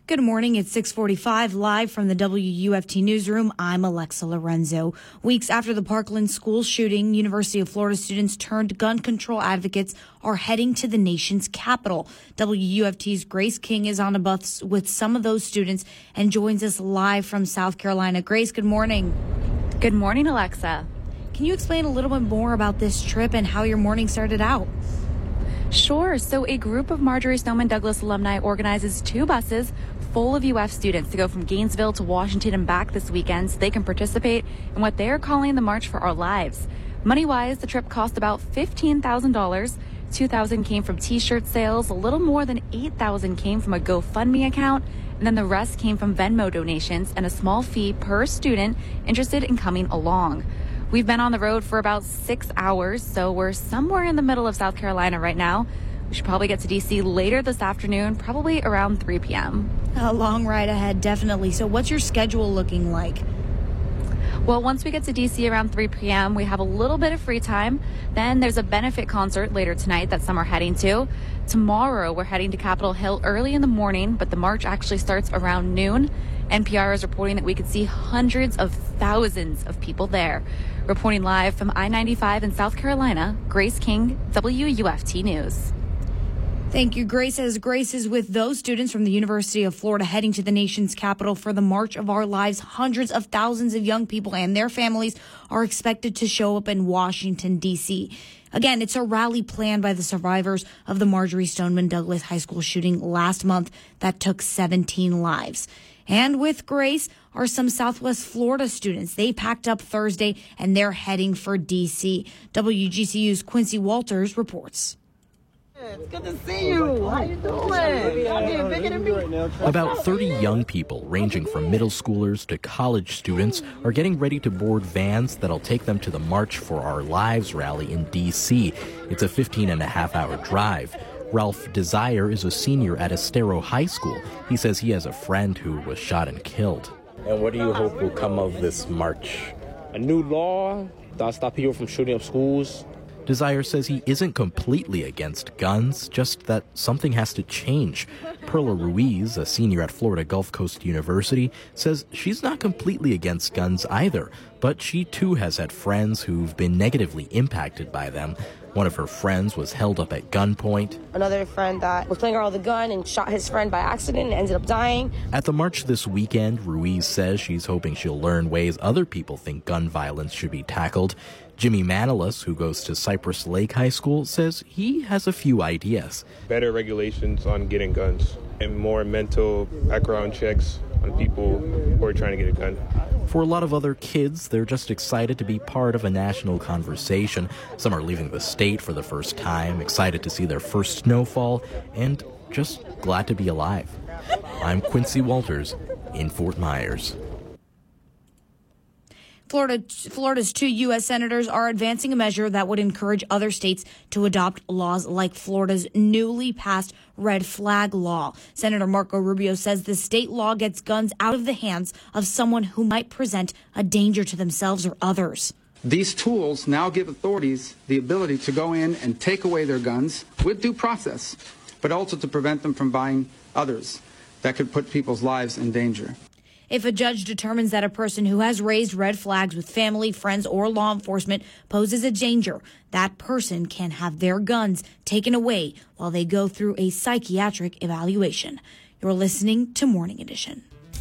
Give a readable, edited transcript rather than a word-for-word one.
Good morning. It's 6:45 live from the WUFT newsroom. I'm Alexa Lorenzo. Weeks after the Parkland school shooting, University of Florida students turned gun control advocates are heading to the nation's capital. WUFT's Grace King is on a bus with some of those students and joins us live from South Carolina. Grace, good morning. Good morning, Alexa. Can you explain a little bit more about this trip and how your morning started out? Sure. So a group of Marjory Stoneman Douglas alumni organizes two buses full of UF students to go from Gainesville to Washington and back this weekend so they can participate in what they're calling the March for Our Lives. Money-wise, the trip cost about $15,000. $2,000 came from T-shirt sales, a little more than $8,000 came from a GoFundMe account, and then the rest came from Venmo donations and a small fee per student interested in coming along. We've been on the road for about 6 hours, so we're somewhere in the middle of South Carolina right now. We should probably get to D.C. later this afternoon, probably around 3 p.m. A long ride ahead, definitely. So what's your schedule looking like? Well, once we get to D.C. around 3 p.m., we have a little bit of free time. Then there's a benefit concert later tonight that some are heading to. Tomorrow, we're heading to Capitol Hill early in the morning, but the march actually starts around noon. NPR is reporting that we could see hundreds of thousands of people there. Reporting live from I-95 in South Carolina, Grace King, WUFT News. Thank you, Grace. As Grace is with those students from the University of Florida heading to the nation's capital for the March of Our Lives, hundreds of thousands of young people and their families are expected to show up in Washington, D.C. Again, it's a rally planned by the survivors of the Marjory Stoneman Douglas High School shooting last month that took 17 lives. And with Grace are some Southwest Florida students. They packed up Thursday and they're heading for D.C. WGCU's Quincy Walters reports. It's good to see you. How you doing? Y'all getting bigger than me. About 30 young people, ranging from middle schoolers to college students, are getting ready to board vans that'll take them to the March for Our Lives rally in D.C. It's a 15-and-a-half-hour drive. Ralph Desire is a senior at Estero High School. He says he has a friend who was shot and killed. And what do you hope will come of this march? A new law that'll stop people from shooting up schools. Desire says he isn't completely against guns, just that something has to change. Perla Ruiz, a senior at Florida Gulf Coast University, says she's not completely against guns either, but she too has had friends who've been negatively impacted by them. One of her friends was held up at gunpoint. Another friend that was playing around with a gun and shot his friend by accident and ended up dying. At the march this weekend, Ruiz says she's hoping she'll learn ways other people think gun violence should be tackled. Jimmy Manilis, who goes to Cypress Lake High School, says he has a few ideas. Better regulations on getting guns and more mental background checks on people who are trying to get a gun. For a lot of other kids, they're just excited to be part of a national conversation. Some are leaving the state for the first time, excited to see their first snowfall, and just glad to be alive. I'm Quincy Walters in Fort Myers. Florida's two U.S. senators are advancing a measure that would encourage other states to adopt laws like Florida's newly passed red flag law. Senator Marco Rubio says the state law gets guns out of the hands of someone who might present a danger to themselves or others. These tools now give authorities the ability to go in and take away their guns with due process, but also to prevent them from buying others that could put people's lives in danger. If a judge determines that a person who has raised red flags with family, friends, or law enforcement poses a danger, that person can have their guns taken away while they go through a psychiatric evaluation. You're listening to Morning Edition.